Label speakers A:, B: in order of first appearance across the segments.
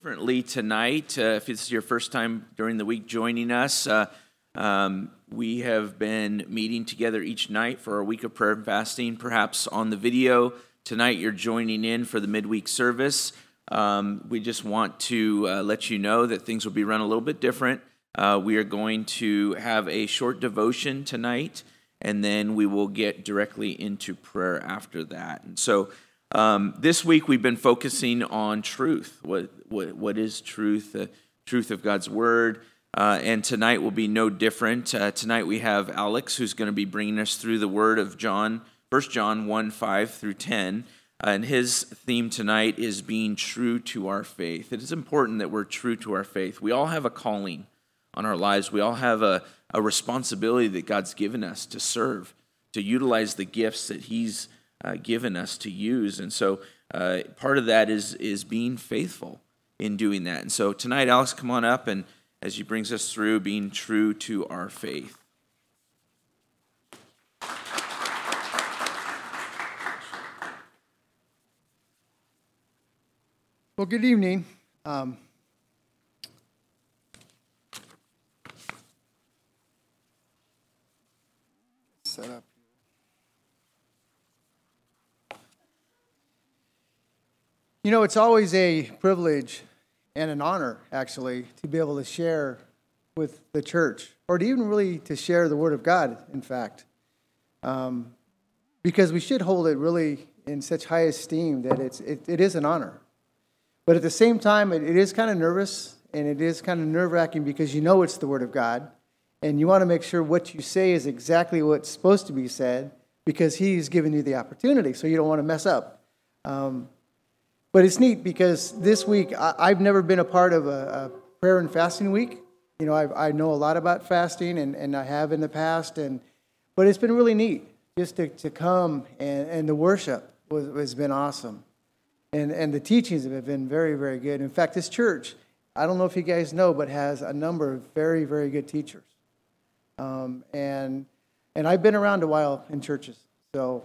A: Differently tonight. If it's your first time during the week joining us, we have been meeting together each night for our week of prayer and fasting, perhaps on the video. Tonight you're joining in for the midweek service. We just want to let you know that things will be run a little bit different. We are going to have a short devotion tonight, and then we will get directly into prayer after that. And so this week we've been focusing on truth. What is truth? The truth of God's Word. And tonight will be no different. Tonight we have Alex, who's going to be bringing us through the Word of John, 1 John 1, 5 through 10. And his theme tonight is being true to our faith. It is important that we're true to our faith. We all have a calling on our lives. We all have a responsibility that God's given us to serve, to utilize the gifts that He's given us to use. And so part of that is being faithful in doing that. And so tonight, Alex, come on up, and as he brings us through being true to our faith.
B: Well, good evening. Set up. You know, it's always a privilege and an honor, actually, to be able to share with the church, or to even really to share the Word of God, in fact. Because we should hold it really in such high esteem that it is an honor. But at the same time, it is kind of nervous, and it is kind of nerve-wracking because you know it's the Word of God, and you want to make sure what you say is exactly what's supposed to be said because He's given you the opportunity, so you don't want to mess up. But it's neat because this week, I've never been a part of a prayer and fasting week. You know, I know a lot about fasting, and I have in the past, but it's been really neat just to come, and the worship has been awesome. And the teachings have been very, very good. In fact, this church, I don't know if you guys know, but has a number of very, very good teachers. And I've been around a while in churches, so...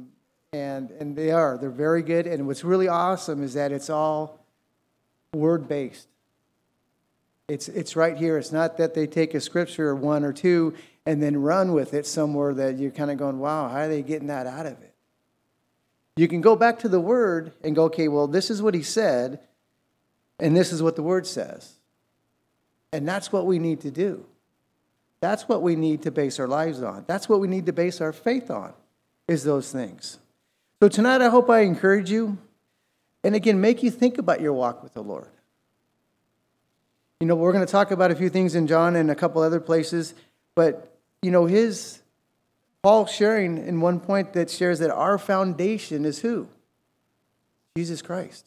B: And they're very good. And what's really awesome is that it's all word-based. It's right here. It's not that they take a scripture or one or two and then run with it somewhere that you're kind of going, wow, how are they getting that out of it? You can go back to the Word and go, okay, well, this is what He said, and this is what the Word says. And that's what we need to do. That's what we need to base our lives on. That's what we need to base our faith on, is those things. So tonight, I hope I encourage you, and again, make you think about your walk with the Lord. You know, we're going to talk about a few things in John and a couple other places, but, you know, Paul sharing in one point that shares that our foundation is who? Jesus Christ.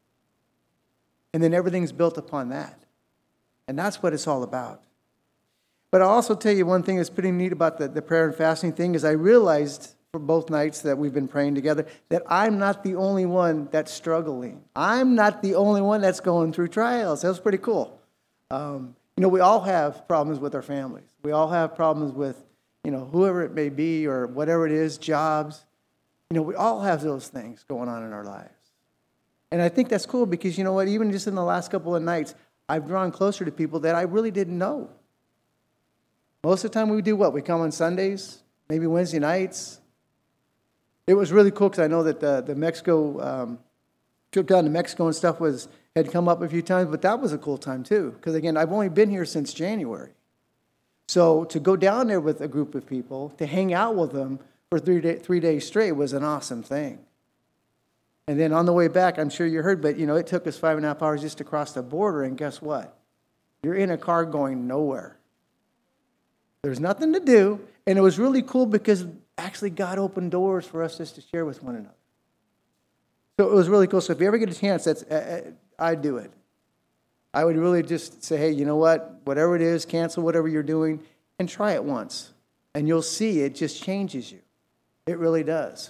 B: And then everything's built upon that. And that's what it's all about. But I'll also tell you one thing that's pretty neat about the prayer and fasting thing is I realized for both nights that we've been praying together, that I'm not the only one that's struggling. I'm not the only one that's going through trials. That was pretty cool. You know, we all have problems with our families. We all have problems with, you know, whoever it may be or whatever it is, jobs. You know, we all have those things going on in our lives. And I think that's cool because, you know what, even just in the last couple of nights, I've drawn closer to people that I really didn't know. Most of the time we do what? We come on Sundays, maybe Wednesday nights. It was really cool because I know that the Mexico trip down to Mexico and stuff had come up a few times, but that was a cool time too. Because again, I've only been here since January, so to go down there with a group of people to hang out with them for 3 days straight was an awesome thing. And then on the way back, I'm sure you heard, but you know, it took us 5.5 hours just to cross the border, and guess what? You're in a car going nowhere. There's nothing to do, and it was really cool because actually God opened doors for us just to share with one another. So it was really cool. So if you ever get a chance, I'd do it. I would really just say, hey, you know what? Whatever it is, cancel whatever you're doing and try it once. And you'll see it just changes you. It really does.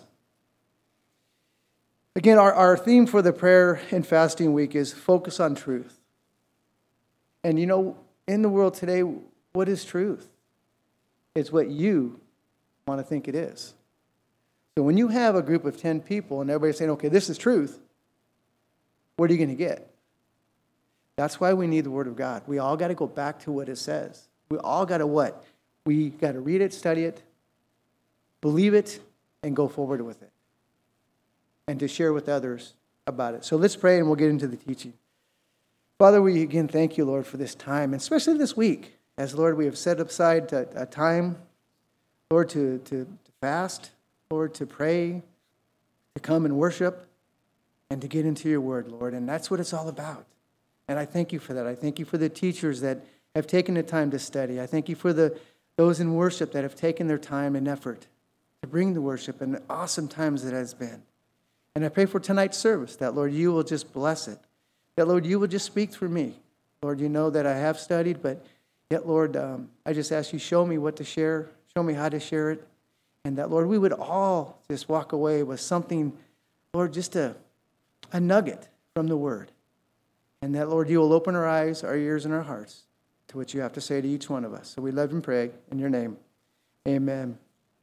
B: Again, our theme for the prayer and fasting week is focus on truth. And you know, in the world today, what is truth? It's what you want to think it is. So when you have a group of 10 people and everybody's saying, okay, this is truth, what are you going to get? That's why we need the Word of God. We all got to go back to what it says. We all got to what? We got to read it, study it, believe it, and go forward with it. And to share with others about it. So let's pray and we'll get into the teaching. Father, we again thank you, Lord, for this time, and especially this week. As, Lord, we have set aside a time, Lord, to fast, Lord, to pray, to come and worship, and to get into your word, Lord. And that's what it's all about. And I thank you for that. I thank you for the teachers that have taken the time to study. I thank you for those in worship that have taken their time and effort to bring the worship and the awesome times it has been. And I pray for tonight's service that, Lord, you will just bless it. That, Lord, you will just speak through me. Lord, you know that I have studied, but yet, Lord, I just ask you, show me what to share, show me how to share it, and that, Lord, we would all just walk away with something, Lord, just a nugget from the Word. And that, Lord, you will open our eyes, our ears, and our hearts to what you have to say to each one of us. So we love and pray in your name. Amen.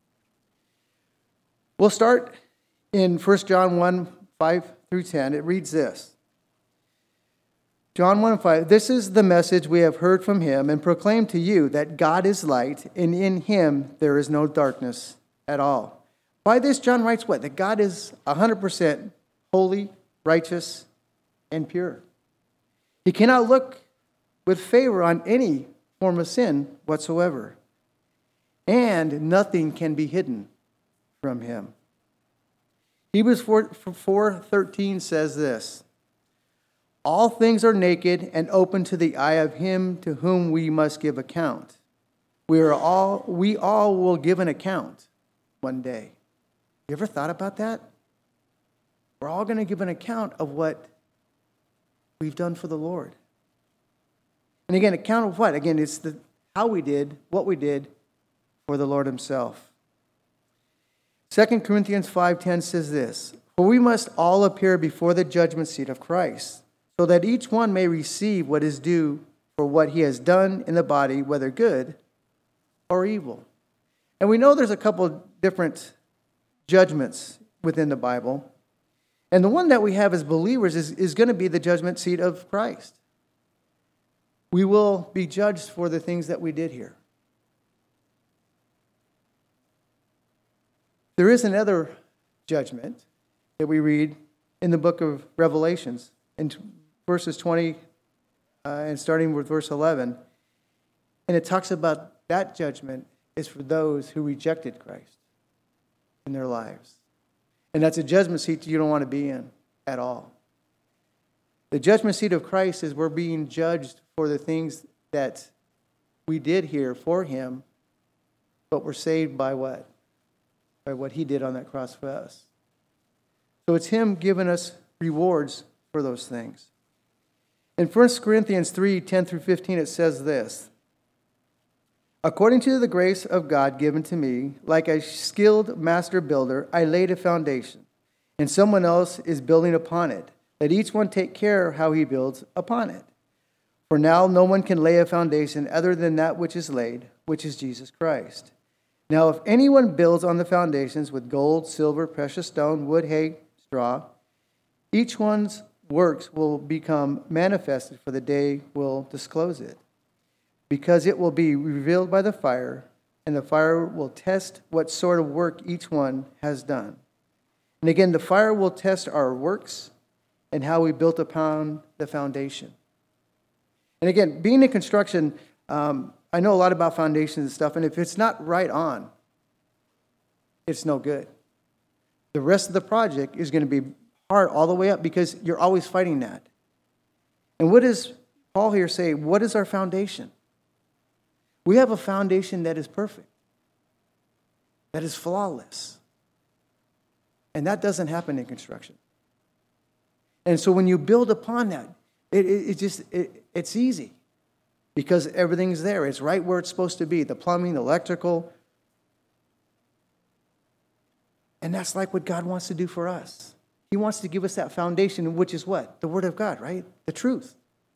B: We'll start in 1 John 1, 5 through 10. It reads this. John 1, 5, this is the message we have heard from him and proclaimed to you, that God is light, and in him there is no darkness at all. By this, John writes what? That God is 100% holy, righteous, and pure. He cannot look with favor on any form of sin whatsoever. And nothing can be hidden from him. Hebrews 4:13 says this. All things are naked and open to the eye of him to whom we must give account. We all will give an account one day. You ever thought about that? We're all going to give an account of what we've done for the Lord. And again, account of what? Again, it's how we did, what we did for the Lord himself. 2 Corinthians 5:10 says this, for we must all appear before the judgment seat of Christ, so that each one may receive what is due for what he has done in the body, whether good or evil. And we know there's a couple different judgments within the Bible. And the one that we have as believers is going to be the judgment seat of Christ. We will be judged for the things that we did here. There is another judgment that we read in the book of Revelations, in verses 20 and starting with verse 11. And it talks about that judgment is for those who rejected Christ in their lives. And that's a judgment seat you don't want to be in at all. The judgment seat of Christ is we're being judged for the things that we did here for him, but we're saved by what? By what he did on that cross for us. So it's him giving us rewards for those things. In 1 Corinthians 3:10 through 15, it says this. According to the grace of God given to me, like a skilled master builder, I laid a foundation, and someone else is building upon it. Let each one take care how he builds upon it. For now no one can lay a foundation other than that which is laid, which is Jesus Christ. Now if anyone builds on the foundations with gold, silver, precious stone, wood, hay, straw, each one's works will become manifested, for the day will disclose it. Because it will be revealed by the fire, and the fire will test what sort of work each one has done. And again, the fire will test our works and how we built upon the foundation. And again, being in construction, I know a lot about foundations and stuff, and if it's not right on, it's no good. The rest of the project is going to be hard all the way up because you're always fighting that. And what does Paul here say? What is our foundation? We have a foundation that is perfect, that is flawless. And that doesn't happen in construction. And so when you build upon that, it's easy because everything's there. It's right where it's supposed to be, the plumbing, the electrical. And that's like what God wants to do for us. He wants to give us that foundation, which is what? The Word of God, right? The truth.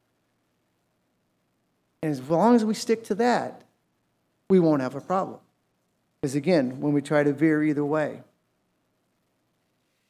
B: And as long as we stick to that, we won't have a problem. Because again, when we try to veer either way.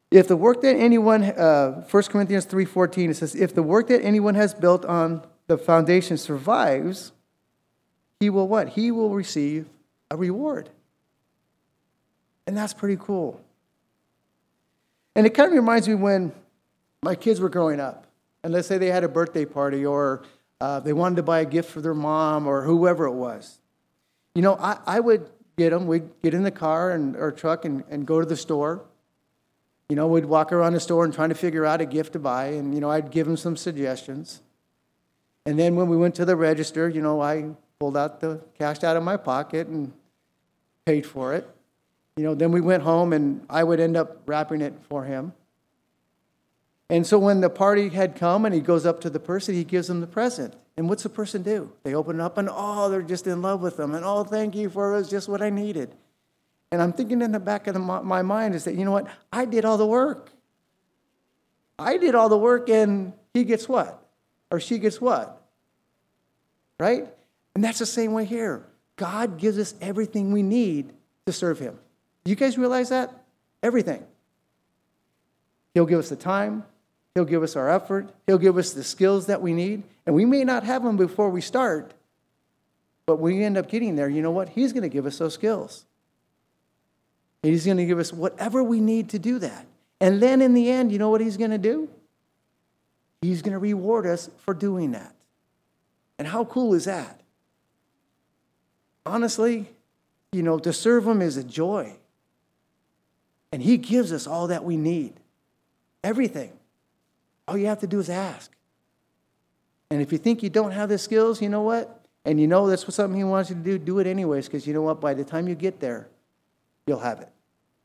B: If the work that anyone, 1 Corinthians 3:14, it says, if the work that anyone has built on the foundation survives, he will what? He will receive a reward. And that's pretty cool. And it kind of reminds me when my kids were growing up. And let's say they had a birthday party or they wanted to buy a gift for their mom or whoever it was. You know, I would get them. We'd get in the car or truck and go to the store. You know, we'd walk around the store and trying to figure out a gift to buy. And, you know, I'd give them some suggestions. And then when we went to the register, you know, I pulled out the cash out of my pocket and paid for it. You know, then we went home and I would end up wrapping it for him. And so when the party had come and he goes up to the person, he gives them the present. And what's the person do? They open it up and, oh, they're just in love with them. And, oh, thank you for it was just what I needed. And I'm thinking in the back of my mind is that, you know what? I did all the work. I did all the work and he gets what? Or she gets what? Right? And that's the same way here. God gives us everything we need to serve him. You guys realize that? Everything. He'll give us the time. He'll give us our effort. He'll give us the skills that we need. And we may not have them before we start, but when we end up getting there, you know what? He's going to give us those skills. He's going to give us whatever we need to do that. And then in the end, you know what he's going to do? He's going to reward us for doing that. And how cool is that? Honestly, you know, to serve him is a joy. And he gives us all that we need. Everything. All you have to do is ask. And if you think you don't have the skills, you know what? And you know that's something he wants you to do it anyways, because you know what? By the time you get there, you'll have it.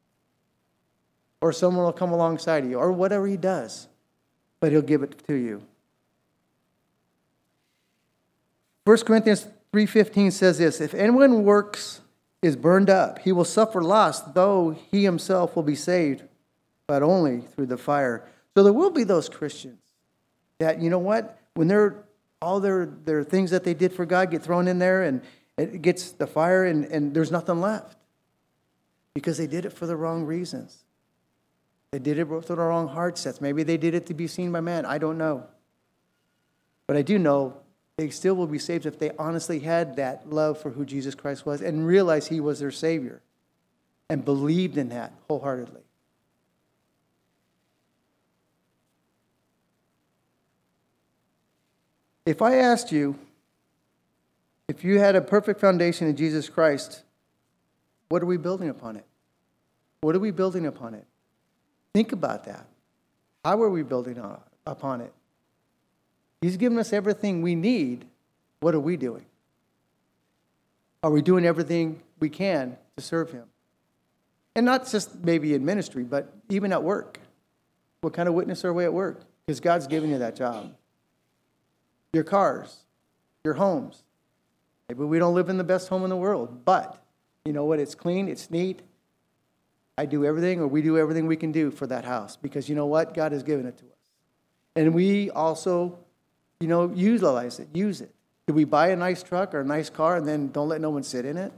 B: Or someone will come alongside of you, or whatever he does. But he'll give it to you. 1 Corinthians 3:15 says this, if anyone works is burned up, he will suffer loss, though he himself will be saved, but only through the fire. So there will be those Christians that, you know what, when all their things that they did for God get thrown in there and it gets the fire and there's nothing left. Because they did it for the wrong reasons. They did it with the wrong heart sets. Maybe they did it to be seen by man. I don't know. But I do know they still will be saved if they honestly had that love for who Jesus Christ was and realized he was their Savior and believed in that wholeheartedly. If I asked you, if you had a perfect foundation in Jesus Christ, what are we building upon it? What are we building upon it? Think about that. How are we building upon it? He's given us everything we need. What are we doing? Are we doing everything we can to serve him? And not just maybe in ministry, but even at work. What kind of witness are we at work? Because God's given you that job. Your cars, your homes. Maybe we don't live in the best home in the world, but you know what? It's clean, it's neat. I do everything, or we do everything we can do for that house because you know what? God has given it to us. And we also, you know, utilize it, use it. Do we buy a nice truck or a nice car and then don't let no one sit in it?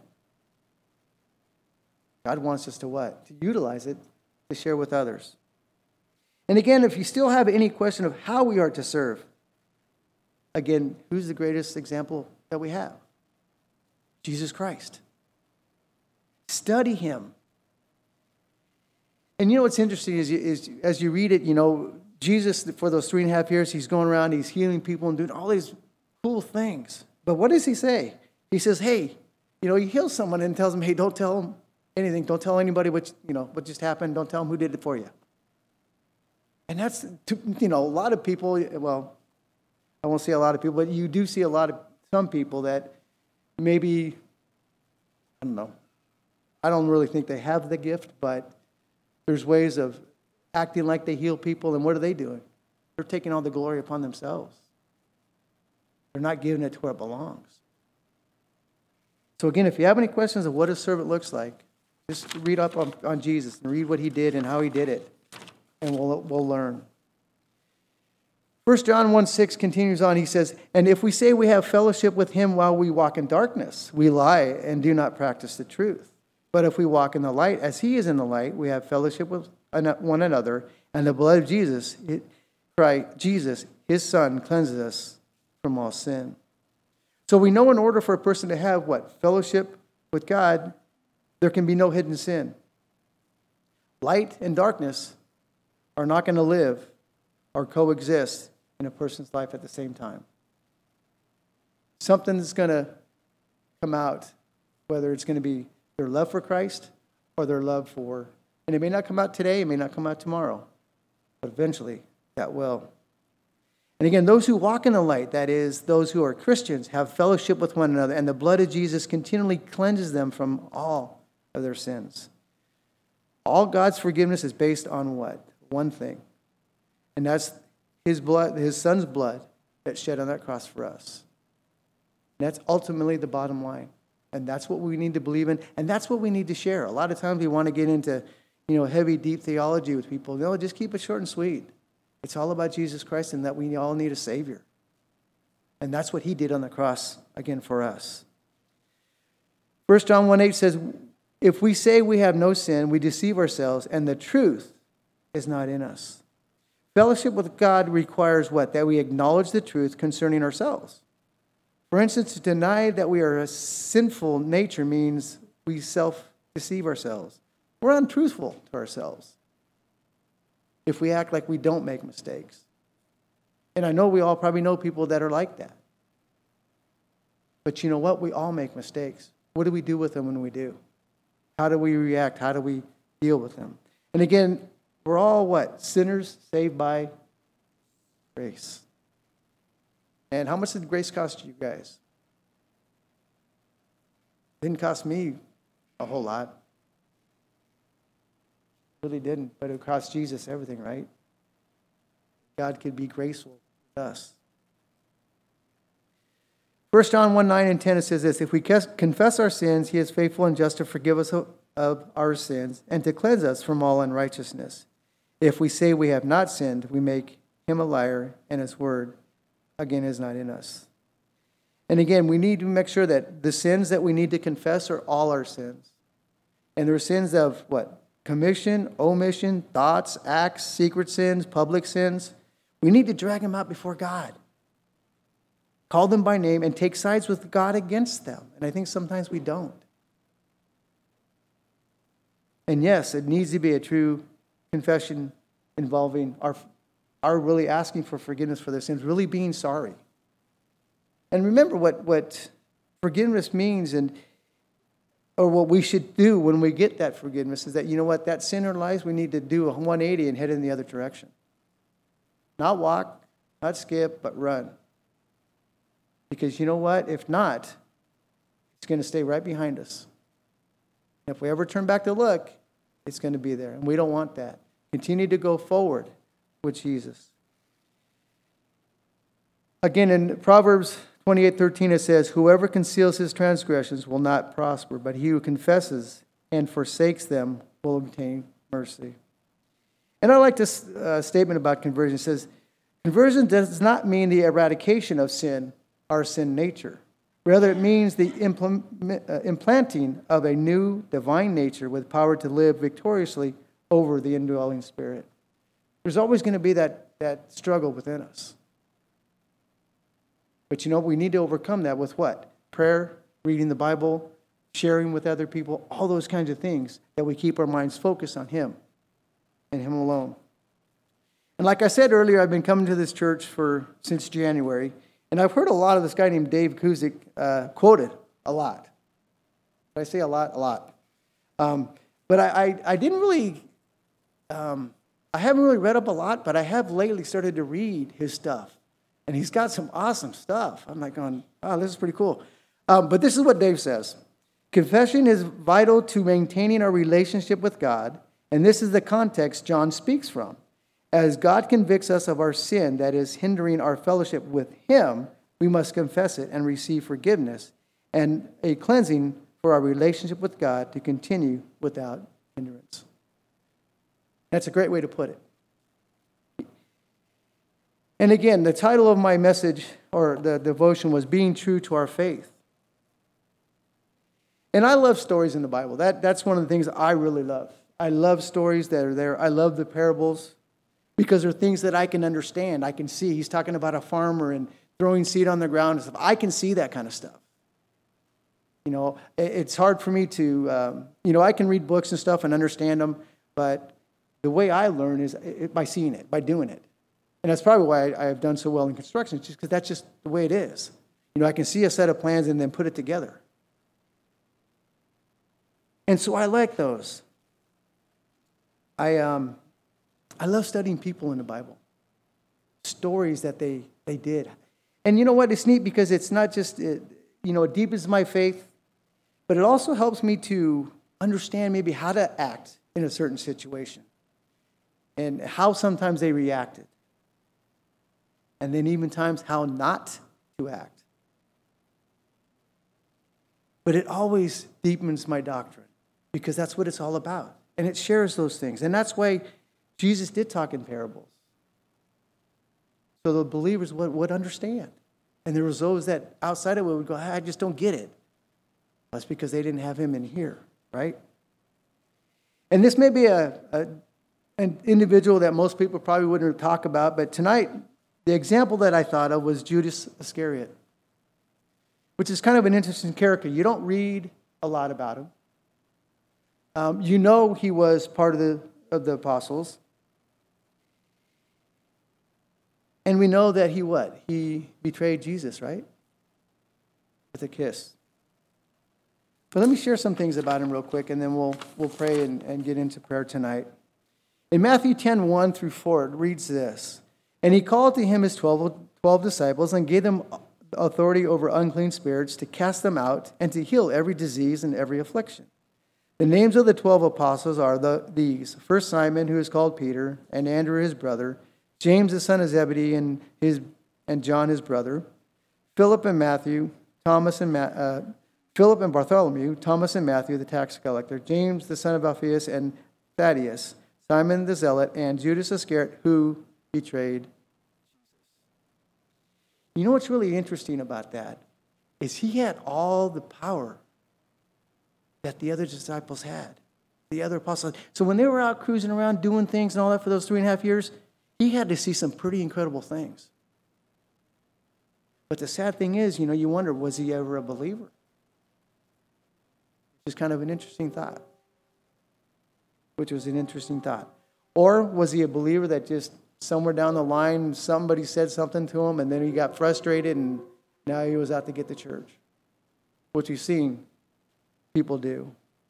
B: God wants us to what? To utilize it, to share with others. And again, if you still have any question of how we are to serve, again, who's the greatest example that we have? Jesus Christ. Study him. And you know what's interesting is as you read it, you know, Jesus, for those 3.5 years, he's going around, he's healing people and doing all these cool things. But what does he say? He says, hey, you know, he heals someone and tells them, hey, don't tell them anything. Don't tell anybody what just happened. Don't tell them who did it for you. And that's, you know, a lot of people, well, I won't say a lot of people, but you do see some people that maybe, I don't know, I don't really think they have the gift, but there's ways of acting like they heal people, and what are they doing? They're taking all the glory upon themselves. They're not giving it to where it belongs. So again, if you have any questions of what a servant looks like, just read up on Jesus and read what he did and how he did it, and we'll learn. 1 John 1:6 continues on. He says, and if we say we have fellowship with him while we walk in darkness, we lie and do not practice the truth. But if we walk in the light as he is in the light, we have fellowship with one another, and the blood of Jesus, Jesus, his Son, cleanses us from all sin. So we know in order for a person to have what? Fellowship with God, there can be no hidden sin. Light and darkness are not going to live or coexist in a person's life at the same time. Something's going to come out, whether it's going to be their love for Christ or their love for, and it may not come out today, it may not come out tomorrow, but eventually that will. And again, those who walk in the light, that is, those who are Christians, have fellowship with one another, and the blood of Jesus continually cleanses them from all of their sins. All God's forgiveness is based on what? One thing. And that's his blood, his Son's blood that shed on that cross for us. And that's ultimately the bottom line. And that's what we need to believe in, and that's what we need to share. A lot of times we want to get into, heavy, deep theology with people. No, just keep it short and sweet. It's all about Jesus Christ and that we all need a Savior. And that's what he did on the cross, again, for us. 1 John 1:8 says, if we say we have no sin, we deceive ourselves, and the truth is not in us. Fellowship with God requires what? That we acknowledge the truth concerning ourselves. For instance, to deny that we are a sinful nature means we self-deceive ourselves. We're untruthful to ourselves if we act like we don't make mistakes. And I know we all probably know people that are like that. But you know what? We all make mistakes. What do we do with them when we do? How do we react? How do we deal with them? And again, we're all what? Sinners saved by grace. And how much did grace cost you guys? It didn't cost me a whole lot. It really didn't, but it cost Jesus everything, right? God could be graceful with us. 1 John 1:9 and 10, it says this, if we confess our sins, he is faithful and just to forgive us of our sins and to cleanse us from all unrighteousness. If we say we have not sinned, we make him a liar, and his word, again, is not in us. And again, we need to make sure that the sins that we need to confess are all our sins. And there are sins of what? Commission, omission, thoughts, acts, secret sins, public sins. We need to drag them out before God. Call them by name and take sides with God against them. And I think sometimes we don't. And yes, it needs to be a true confession involving our really asking for forgiveness for their sins, really being sorry. And remember what forgiveness means, or what we should do when we get that forgiveness is that, you know what, that sin in our lives, we need to do a 180 and head in the other direction. Not walk, not skip, but run. Because you know what? If not, it's going to stay right behind us. And if we ever turn back to look, it's going to be there. And we don't want that. Continue to go forward with Jesus. Again, in Proverbs 28:13, it says, whoever conceals his transgressions will not prosper, but he who confesses and forsakes them will obtain mercy. And I like this statement about conversion. It says, conversion does not mean the eradication of sin, our sin nature. Rather, it means the implanting of a new divine nature with power to live victoriously over the indwelling spirit. There's always going to be that struggle within us. But you know, we need to overcome that with what? Prayer, reading the Bible, sharing with other people, all those kinds of things that we keep our minds focused on Him and Him alone. And like I said earlier, I've been coming to this church since January, and I've heard a lot of this guy named Dave Kuzik quoted a lot. Did I say a lot? A lot. But I didn't really, I haven't really read up a lot, but I have lately started to read his stuff. And he's got some awesome stuff. I'm like going, oh, this is pretty cool. But this is what Dave says. Confession is vital to maintaining our relationship with God, and this is the context John speaks from. As God convicts us of our sin that is hindering our fellowship with Him, we must confess it and receive forgiveness and a cleansing for our relationship with God to continue without hindrance. That's a great way to put it. And again, the title of my message or the devotion was Being True to Our Faith. And I love stories in the Bible. That's one of the things I really love. I love stories that are there. I love the parables because they're things that I can understand. I can see. He's talking about a farmer and throwing seed on the ground and stuff. I can see that kind of stuff. It's hard for me to, I can read books and stuff and understand them, but the way I learn is by seeing it, by doing it. And that's probably why I have done so well in construction, just because that's just the way it is. I can see a set of plans and then put it together. And so I like those. I love studying people in the Bible, stories that they did. And you know what? It's neat because it's not just, it deepens my faith, but it also helps me to understand maybe how to act in a certain situation and how sometimes they reacted. And then even times how not to act. But it always deepens my doctrine because that's what it's all about. And it shares those things. And that's why Jesus did talk in parables. So the believers would understand. And there was those that outside of it would go, I just don't get it. That's because they didn't have him in here, right? And this may be an individual that most people probably wouldn't talk about, but tonight, the example that I thought of was Judas Iscariot, which is kind of an interesting character. You don't read a lot about him. He was part of the apostles. And we know that he betrayed Jesus, right? With a kiss. But let me share some things about him real quick, and then we'll pray and get into prayer tonight. In Matthew 10:1-4, it reads this. And he called to him his 12 disciples and gave them authority over unclean spirits to cast them out and to heal every disease and every affliction. The names of the 12 apostles are these. First Simon, who is called Peter, and Andrew his brother, James the son of Zebedee and John his brother, Philip and Bartholomew, Thomas and Matthew the tax collector, James the son of Alphaeus and Thaddeus, Simon the zealot, and Judas Iscariot, who betrayed. You know what's really interesting about that is he had all the power that the other disciples had, the other apostles. So when they were out cruising around doing things and all that for those 3.5 years, he had to see some pretty incredible things. But the sad thing is, you wonder, was he ever a believer? Which is kind of an interesting thought. Or was he a believer that just somewhere down the line, somebody said something to him, and then he got frustrated, and now he was out to get the church, which we've seen people do.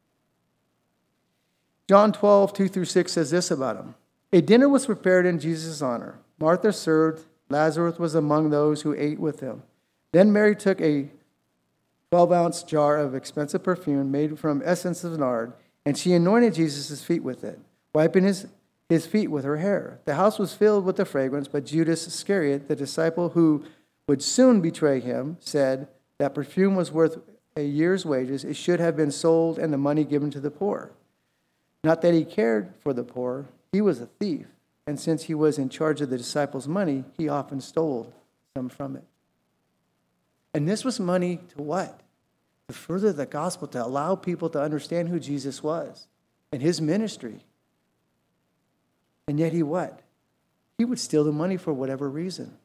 B: John 12:2-6 says this about him. A dinner was prepared in Jesus' honor. Martha served. Lazarus was among those who ate with him. Then Mary took a 12-ounce jar of expensive perfume made from essence of nard, and she anointed Jesus' feet with it, wiping his feet with her hair. The house was filled with the fragrance, but Judas Iscariot, the disciple who would soon betray him, said that perfume was worth a year's wages. It should have been sold and the money given to the poor. Not that he cared for the poor. He was a thief, and since he was in charge of the disciples' money, he often stole some from it. And this was money to what? To further the gospel, to allow people to understand who Jesus was and his ministry. And yet he what? He would steal the money for whatever reason.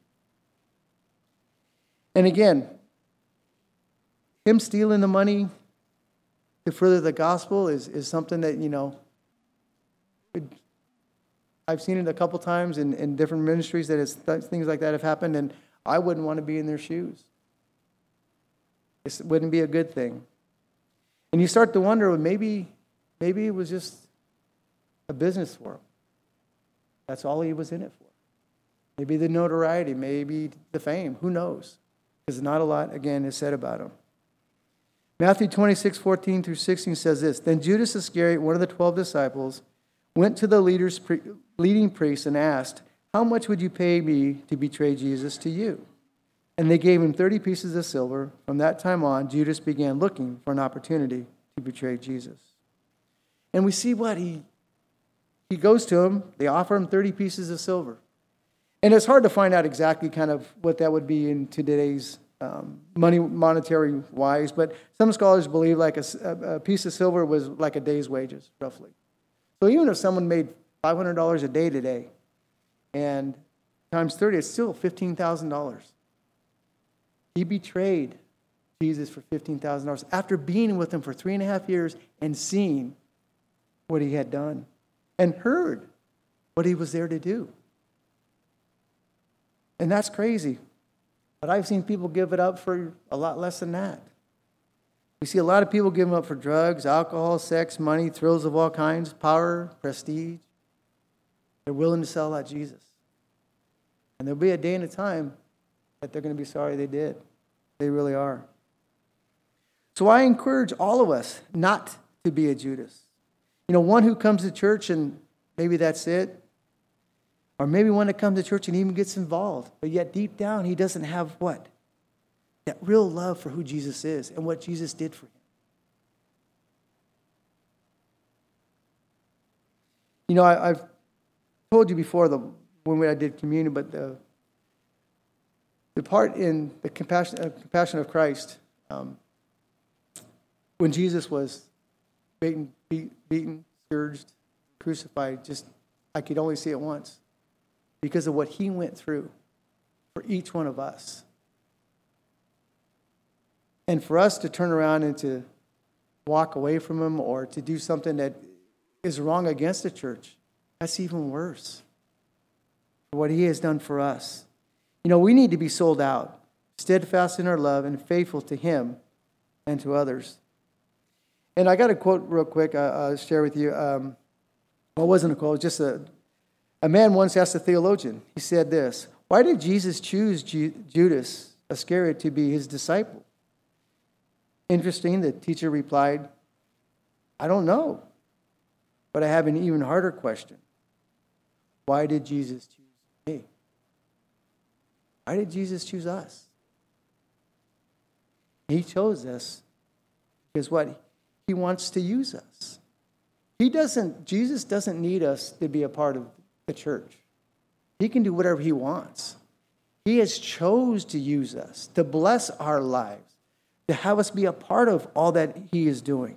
B: And again, him stealing the money to further the gospel is something that, I've seen it a couple times in different ministries that things like that have happened, and I wouldn't want to be in their shoes. It wouldn't be a good thing. And you start to wonder, well, maybe it was just a business for him. That's all he was in it for. Maybe the notoriety, maybe the fame, who knows? Because not a lot, again, is said about him. Matthew 26:14-16 says this. Then Judas Iscariot, one of the 12 disciples, went to the leading priests and asked, how much would you pay me to betray Jesus to you? And they gave him 30 pieces of silver. From that time on, Judas began looking for an opportunity to betray Jesus. And we see what he goes to him. They offer him 30 pieces of silver. And it's hard to find out exactly kind of what that would be in today's monetary wise, but some scholars believe like a piece of silver was like a day's wages, roughly. So even if someone made $500 a day today, and times 30, it's still $15,000. He betrayed Jesus for $15,000 after being with him for 3.5 years and seeing what he had done and heard what he was there to do. And that's crazy. But I've seen people give it up for a lot less than that. We see a lot of people giving up for drugs, alcohol, sex, money, thrills of all kinds, power, prestige. They're willing to sell out Jesus. And there'll be a day and a time that they're going to be sorry they did. They really are. So I encourage all of us not to be a Judas. One who comes to church and maybe that's it. Or maybe one that comes to church and even gets involved. But yet deep down he doesn't have what? That real love for who Jesus is and what Jesus did for him. I've told you before when I did communion, but the part in the compassion of Christ, when Jesus was beaten, scourged, crucified, just I could only see it once because of what he went through for each one of us. And for us to turn around and to walk away from him or to do something that is wrong against the church, that's even worse. For what he has done for us. We need to be sold out, steadfast in our love and faithful to him and to others. And I got a quote real quick I'll share with you. Well, it wasn't a quote, it was just a man once asked a theologian. He said this, why did Jesus choose Judas Iscariot to be his disciple? Interesting, the teacher replied, I don't know, but I have an even harder question. Why did Jesus choose me? Why did Jesus choose us? He chose us because what? He wants to use us. Jesus doesn't need us to be a part of the church. He can do whatever he wants. He has chose to use us, to bless our lives, to have us be a part of all that he is doing.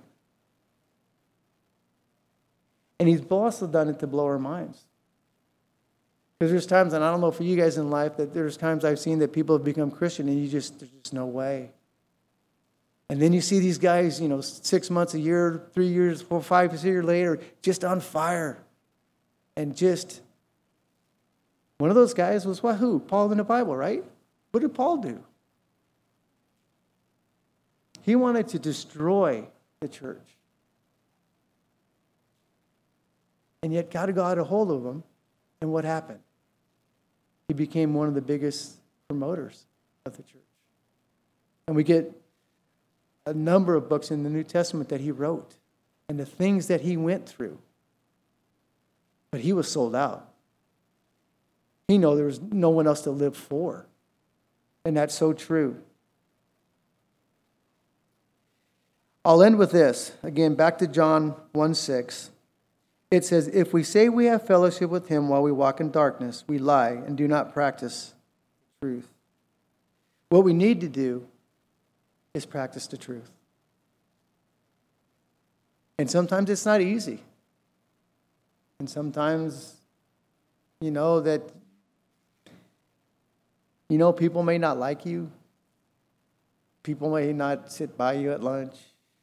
B: And he's also done it to blow our minds. Because there's times, and I don't know for you guys in life, that there's times I've seen that people have become Christian and there's just no way. And then you see these guys, 6 months, a year, 3 years, 4, 5 years later, just on fire. And just, one of those guys was what? Who? Paul in the Bible, right? What did Paul do? He wanted to destroy the church. And yet God got a hold of him. And what happened? He became one of the biggest promoters of the church. And we get a number of books in the New Testament that he wrote and the things that he went through. But he was sold out. He knew there was no one else to live for. And that's so true. I'll end with this. Again, back to John 1:6. It says, if we say we have fellowship with him while we walk in darkness, we lie and do not practice truth. What we need to do is practice the truth. And sometimes it's not easy. And sometimes, that, people may not like you. People may not sit by you at lunch.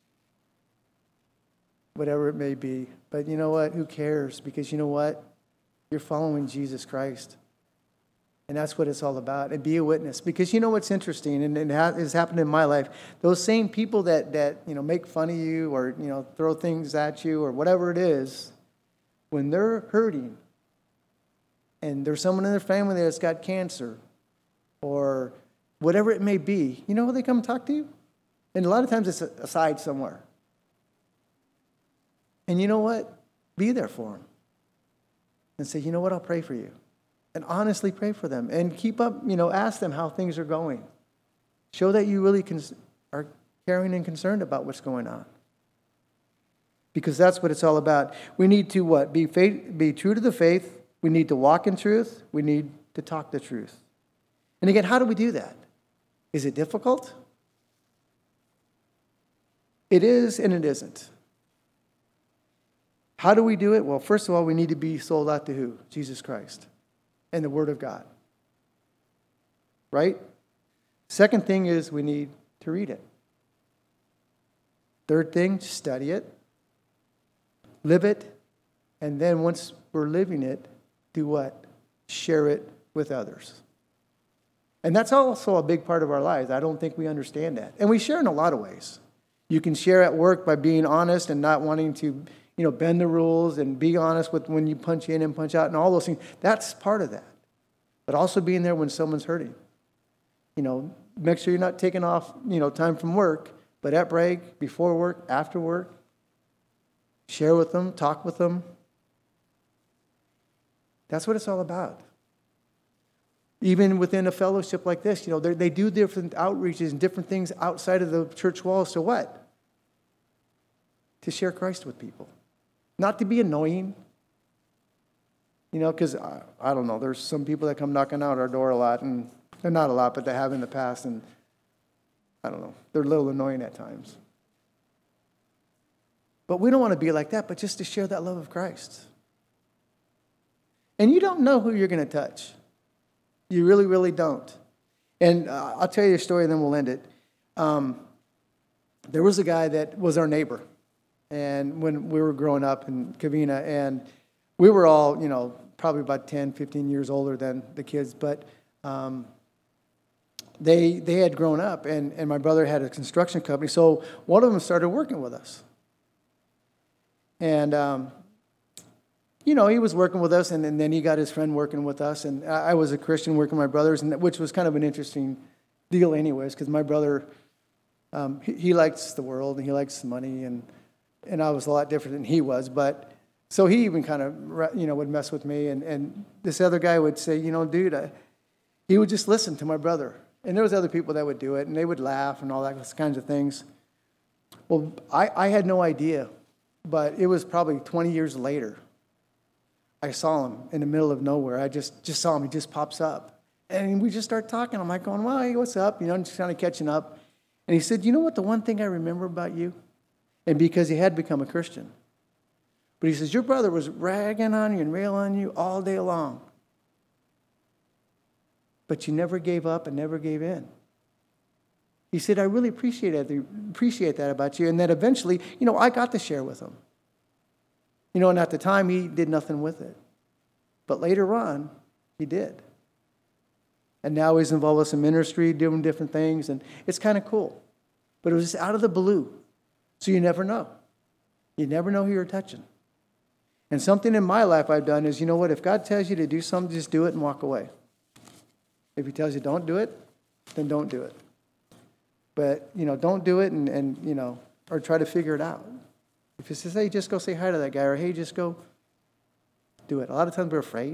B: Whatever it may be. But you know what? Who cares? Because you know what? You're following Jesus Christ. And that's what it's all about. And be a witness. Because you know what's interesting, and it has happened in my life. Those same people that make fun of you or, throw things at you or whatever it is, when they're hurting and there's someone in their family that's got cancer or whatever it may be, you know how they come and talk to you? And a lot of times it's aside somewhere. And you know what? Be there for them. And say, you know what? I'll pray for you. And honestly pray for them. And keep up, ask them how things are going. Show that you really are caring and concerned about what's going on. Because that's what it's all about. We need to what? Be true to the faith. We need to walk in truth. We need to talk the truth. And again, how do we do that? Is it difficult? It is and it isn't. How do we do it? Well, first of all, we need to be sold out to who? Jesus Christ and the Word of God. Right? Second thing is we need to read it. Third thing, study it, live it, and then once we're living it, do what? Share it with others. And that's also a big part of our lives. I don't think we understand that. And we share in a lot of ways. You can share at work by being honest and not wanting to, bend the rules and be honest with when you punch in and punch out and all those things. That's part of that. But also being there when someone's hurting. Make sure you're not taking off, time from work, but at break, before work, after work, share with them, talk with them. That's what it's all about. Even within a fellowship like this, they do different outreaches and different things outside of the church walls. To what? To share Christ with people. Not to be annoying. Because, I don't know, there's some people that come knocking out our door a lot, and they're not a lot, but they have in the past, and I don't know, they're a little annoying at times. But we don't want to be like that, but just to share that love of Christ. And you don't know who you're going to touch. You really, really don't. And I'll tell you a story, and then we'll end it. There was a guy that was our neighbor, and when we were growing up in Covina, and we were all, probably about 10, 15 years older than the kids, but they had grown up, and my brother had a construction company, so one of them started working with us. And, he was working with us, and then he got his friend working with us, and I was a Christian working with my brothers, which was kind of an interesting deal anyways, because my brother, he likes the world, and he likes money, and I was a lot different than he was, but so he even kind of, would mess with me, and this other guy would say, dude, he would just listen to my brother. And there was other people that would do it, and they would laugh and all that kinds of things. Well, I had no idea, but it was probably 20 years later. I saw him in the middle of nowhere. I just saw him. He just pops up. And we just start talking. I'm like going, well, hey, what's up? Just kind of catching up. And he said, what the one thing I remember about you? And because he had become a Christian. But he says, your brother was ragging on you and railing on you all day long. But you never gave up and never gave in. He said, I really appreciate that about you. And that eventually, I got to share with him. And at the time, he did nothing with it. But later on, he did. And now he's involved with some ministry, doing different things. And it's kind of cool. But it was just out of the blue. So you never know. You never know who you're touching. And something in my life I've done is, if God tells you to do something, just do it and walk away. If he tells you don't do it, then don't do it. But, don't do it and or try to figure it out. If he says, hey, just go say hi to that guy, or hey, just go do it. A lot of times we're afraid.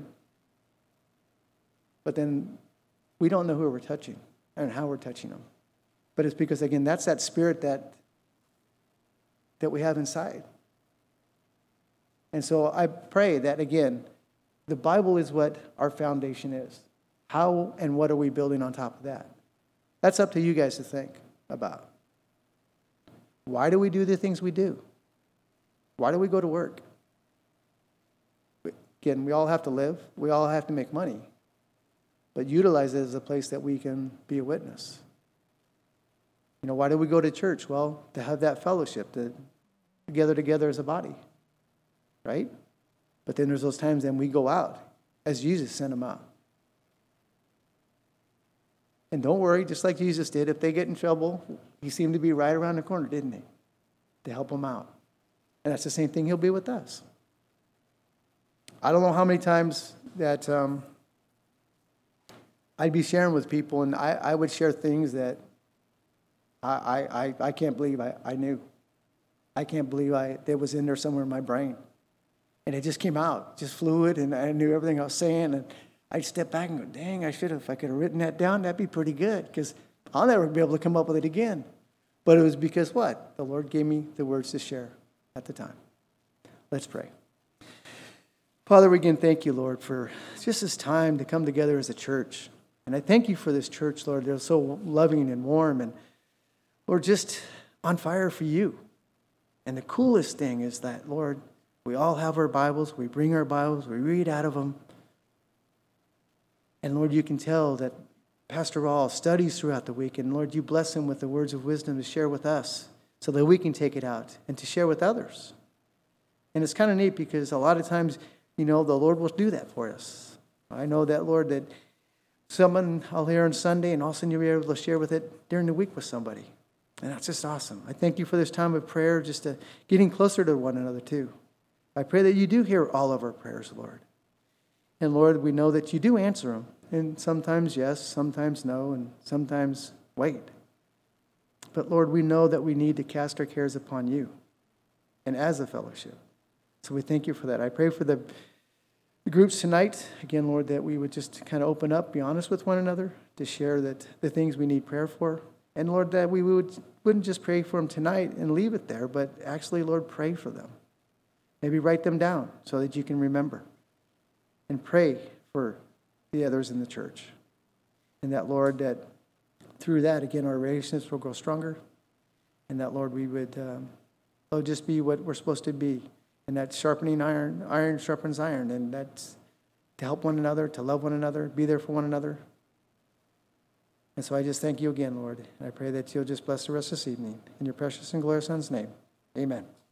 B: But then we don't know who we're touching and how we're touching them. But it's because, again, that's that spirit that we have inside. And so I pray that, again, the Bible is what our foundation is. How and what are we building on top of that? That's up to you guys to think about. Why do we do the things we do? Why do we go to work? Again, we all have to live. We all have to make money. But utilize it as a place that we can be a witness. Why do we go to church? Well, to have that fellowship, to gather together as a body. Right? But then there's those times then we go out as Jesus sent them out. And don't worry, just like Jesus did, if they get in trouble, he seemed to be right around the corner, didn't he? To help them out. And that's the same thing he'll be with us. I don't know how many times that I'd be sharing with people, and I would share things that I can't believe I knew. I can't believe that was in there somewhere in my brain. And it just came out, just fluid, and I knew everything I was saying. And I'd step back and go, dang, if I could have written that down, that'd be pretty good, because I'll never be able to come up with it again. But it was because what? The Lord gave me the words to share at the time. Let's pray. Father, we again thank you, Lord, for just this time to come together as a church. And I thank you for this church, Lord. They're so loving and warm, and Lord, just on fire for you. And the coolest thing is that, Lord, We all have our Bibles. We bring our Bibles. We read out of them. And Lord, you can tell that Pastor Rawl studies throughout the week. And Lord, you bless him with the words of wisdom to share with us so that we can take it out and to share with others. And it's kind of neat because a lot of times, the Lord will do that for us. I know that, Lord, that someone I'll hear on Sunday and all of a sudden you'll be able to share with it during the week with somebody. And that's just awesome. I thank you for this time of prayer, just getting closer to one another too. I pray that you do hear all of our prayers, Lord. And Lord, we know that you do answer them. And sometimes yes, sometimes no, and sometimes wait. But Lord, we know that we need to cast our cares upon you and as a fellowship. So we thank you for that. I pray for the groups tonight, again, Lord, that we would just kind of open up, be honest with one another, to share that the things we need prayer for. And Lord, that we wouldn't just pray for them tonight and leave it there, but actually, Lord, pray for them. Maybe write them down so that you can remember. And pray for the others in the church. And that, Lord, that through that, again, our relationships will grow stronger. And that, Lord, we would just be what we're supposed to be. And that's sharpening iron, iron sharpens iron. And that's to help one another, to love one another, be there for one another. And so I just thank you again, Lord. And I pray that you'll just bless the rest of this evening. In your precious and glorious Son's name, amen.